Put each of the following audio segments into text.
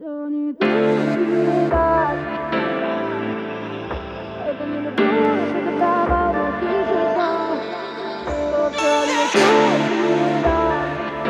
Все не так, не так. Это не любовь, это право, но ты же знал, что все не так.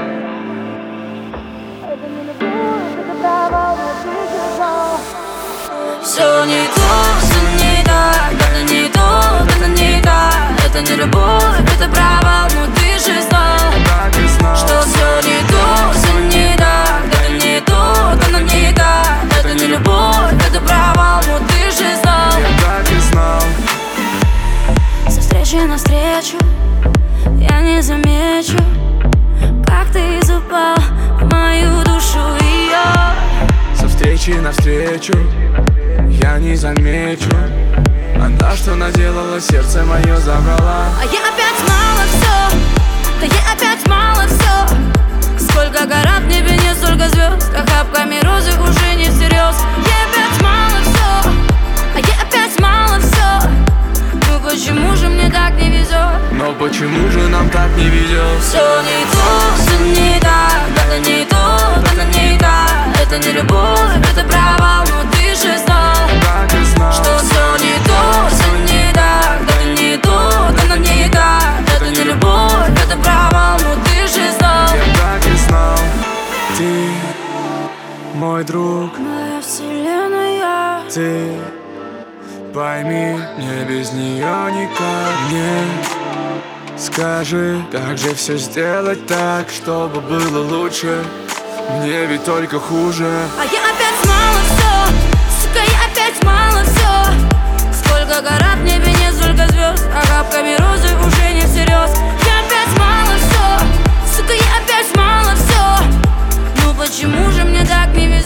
Это не любовь, это право, но ты же знал. Все не то, все не так. Это не то, это не так. Это не любовь, это право, но ты же знал, что все не то, все не так. Это не то, это не так. Это не любовь, это право, но ты же знал. Я так и знал. Со встречи на встречу я не замечу, как ты запал в мою душу ее. Со встречи навстречу я не замечу, она что наделала, сердце мое забрала. А я опять мало все, да я опять мало все. Сколько гора в небе, не столько звезд, охапками розы уже не всерьез. Я опять мало все, а я опять мало все. Ну почему же мне так не везет? Но почему же нам так не везет? Все не то, все не так. Это не то, это не так. Это не любовь, это провал, но ты же знал, Так и знал. что все не то, все не так. Это не то, это не так. Это не любовь, это провал, но ты же знал. Я так и знал. Ты мой друг, Моя вселенная. ты пойми, мне без нее никак. Мне скажи, как же все сделать так, чтобы было лучше. Мне ведь только хуже. А я опять мало все, сука, я опять мало все. Сколько гора в небе, не столько звезд, охапками розы уже не всерьез. Я опять мало все, сука, я опять мало все. Ну почему же мне так не везет?